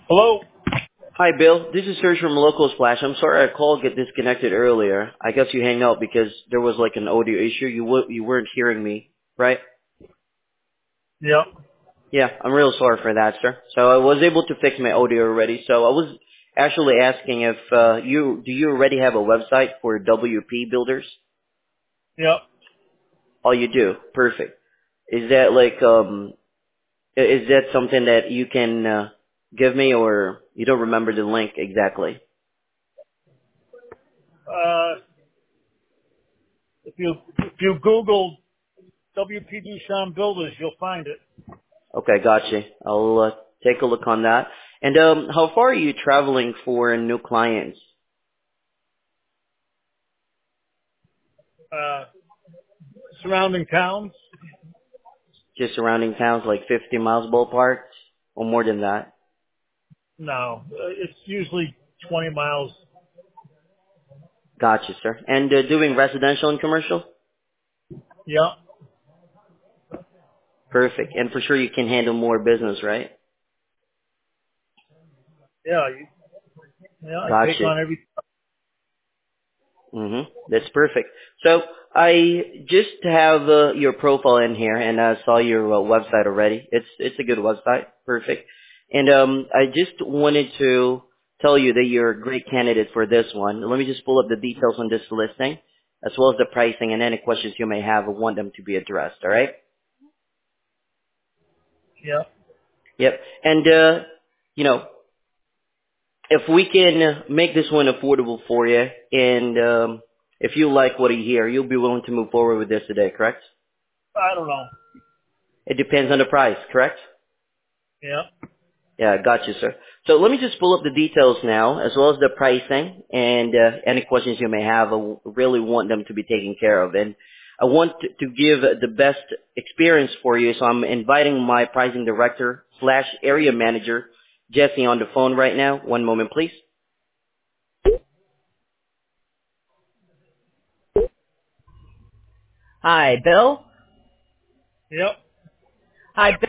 Hello? Hi, Bill. This is Serge from Local Splash. I'm sorry our call get disconnected earlier. I guess you hang out because there was like an audio issue. You weren't hearing me, right? Yep. Yeah, I'm real sorry for that, sir. So I was able to fix my audio already. So I was actually asking if you already have a website for WP builders? Yep. Oh, you do. Perfect. Is that like is that something that you can give me, or you don't remember the link exactly? If you Google WP Duchamp Builders, you'll find it. Okay, gotcha. I'll take a look on that. And how far are you traveling for new clients? Uh, Surrounding towns? Just surrounding towns, like 50 miles ballpark, or more than that? No. It's usually 20 miles. Gotcha, sir. And doing residential and commercial? Yep. Perfect. And for sure you can handle more business, right? Yeah. I take Gotcha. on every. That's perfect. So I just have your profile in here, and I saw your website already. It's a good website. Perfect. And I just wanted to tell you that you're a great candidate for this one. Let me just pull up the details on this listing, as well as the pricing and any questions you may have. I want them to be addressed. All right? Yep. Yep. And you know, if we can make this one affordable for you, and if you like what you hear, you'll be willing to move forward with this today, correct? I don't know. It depends on the price, correct? Yep. Yeah, got you, sir. So let me just pull up the details now, as well as the pricing and any questions you may have. Really want them to be taken care of, and I want to give the best experience for you. So I'm inviting my pricing director slash area manager, Jesse, on the phone right now. One moment, please. Hi, Bill. Yep. Hi, Bill.